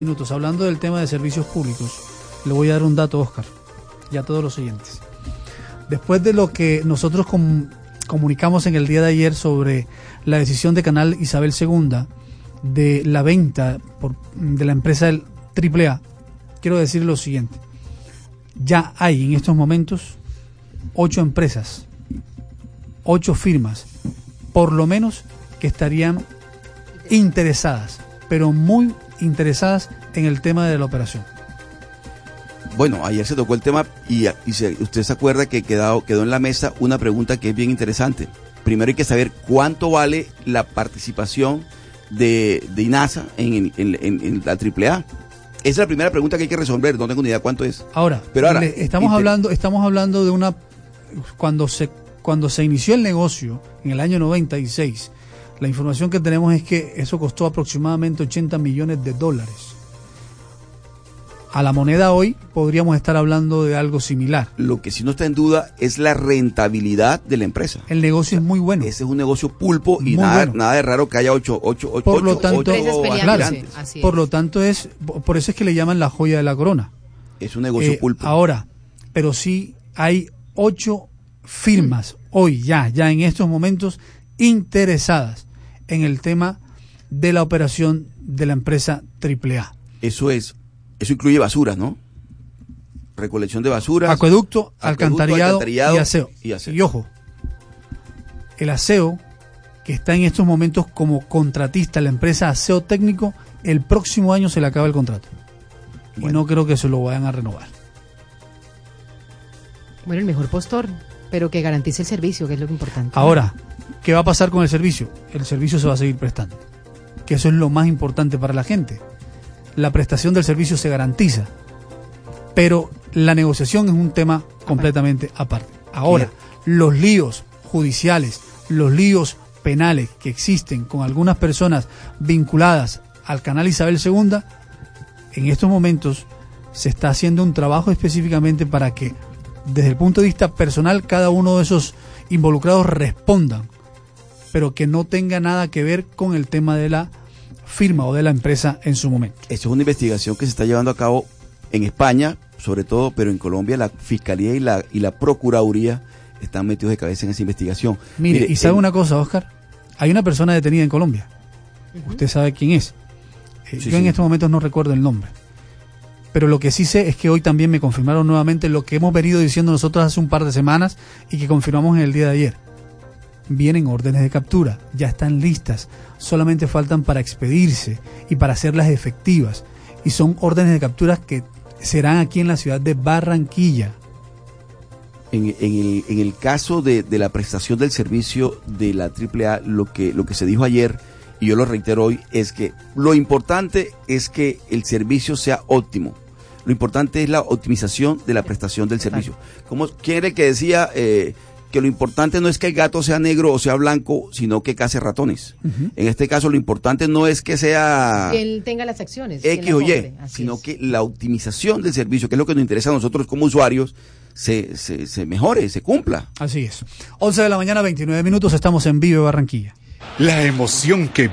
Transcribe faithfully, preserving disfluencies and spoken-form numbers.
minutos, hablando del tema de servicios públicos, le voy a dar un dato, Oscar, y a todos los oyentes. Después de lo que nosotros com- comunicamos en el día de ayer sobre la decisión de Canal Isabel segunda de la venta por, de la empresa del triple A, quiero decir lo siguiente. Ya hay en estos momentos ocho empresas, ocho firmas, por lo menos, que estarían interesadas, pero muy interesadas en el tema de la operación. Bueno, ayer se tocó el tema y, y se, usted se acuerda que quedó, quedó en la mesa una pregunta que es bien interesante. Primero hay que saber cuánto vale la participación de, de INASA en, en, en, en la triple A. Esa es la primera pregunta que hay que resolver, no tengo ni idea cuánto es. Ahora, Pero ahora le, estamos inter... hablando, estamos hablando de una cuando se cuando se inició el negocio en el año noventa y seis, la información que tenemos es que eso costó aproximadamente ochenta millones de dólares. A la moneda hoy podríamos estar hablando de algo similar. Lo que sí no está en duda es la rentabilidad de la empresa. El negocio es muy bueno. Ese es un negocio pulpo y nada, bueno. nada de raro que haya ocho, ocho, ocho, por lo ocho, tanto, ocho claro, por lo tanto es, por eso es que le llaman la joya de la corona. Es un negocio eh, pulpo. Ahora, pero sí hay ocho firmas hoy ya, ya en estos momentos interesadas en el tema de la operación de la empresa triple A. Eso es. Eso incluye basuras, ¿no? Recolección de basuras. Acueducto, alcantarillado, alcantarillado y, aseo. y aseo. Y ojo, el aseo que está en estos momentos como contratista, la empresa Aseo Técnico, el próximo año se le acaba el contrato. Bueno. Y no creo que se lo vayan a renovar. Bueno, el mejor postor, pero que garantice el servicio, que es lo importante. Ahora, ¿qué va a pasar con el servicio? El servicio se va a seguir prestando, que eso es lo más importante para la gente. La prestación del servicio se garantiza, pero la negociación es un tema completamente aparte. Ahora, los líos judiciales, los líos penales que existen con algunas personas vinculadas al Canal Isabel segunda, en estos momentos se está haciendo un trabajo específicamente para que, desde el punto de vista personal, cada uno de esos involucrados respondan, pero que no tenga nada que ver con el tema de la firma o de la empresa en su momento. Esto es una investigación que se está llevando a cabo en España, sobre todo, pero en Colombia la Fiscalía y la y la Procuraduría están metidos de cabeza en esa investigación. Mire, Mire y sabe el... una cosa, Oscar, hay una persona detenida en Colombia. Uh-huh. Usted sabe quién es. Eh, sí, yo sí. en estos momentos no recuerdo el nombre. Pero lo que sí sé es que hoy también me confirmaron nuevamente lo que hemos venido diciendo nosotros hace un par de semanas y que confirmamos en el día de ayer. Vienen órdenes de captura, ya están listas, solamente faltan para expedirse y para hacerlas efectivas. Y son órdenes de captura que serán aquí en la ciudad de Barranquilla. En, en, el, en el caso de, de la prestación del servicio de la triple A, lo que, lo que se dijo ayer, y yo lo reitero hoy, es que lo importante es que el servicio sea óptimo. Lo importante es la optimización de la prestación del servicio. Como, ¿quién era el que decía eh, que lo importante no es que el gato sea negro o sea blanco, sino que case ratones? Uh-huh. En este caso, lo importante no es que sea que él tenga las acciones, X o Y, sino es. que la optimización del servicio, que es lo que nos interesa a nosotros como usuarios, se, se, se mejore, se cumpla. Así es. once de la mañana, veintinueve minutos, estamos en Vive Barranquilla. La emoción que